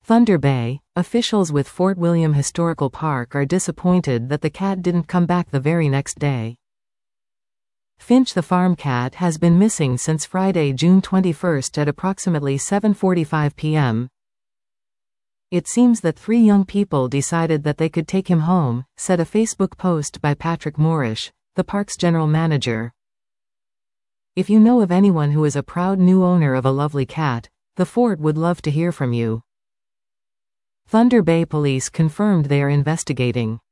Thunder Bay, officials with Fort William Historical Park are disappointed that the cat didn't come back the very next day. Finch the farm cat has been missing since Friday, June 21 at approximately 7:45 p.m. It seems that 3 young people decided that they could take him home, said a Facebook post by Patrick Moorish, the park's general manager. If you know of anyone who is a proud new owner of a lovely cat, the fort would love to hear from you. Thunder Bay Police confirmed they are investigating.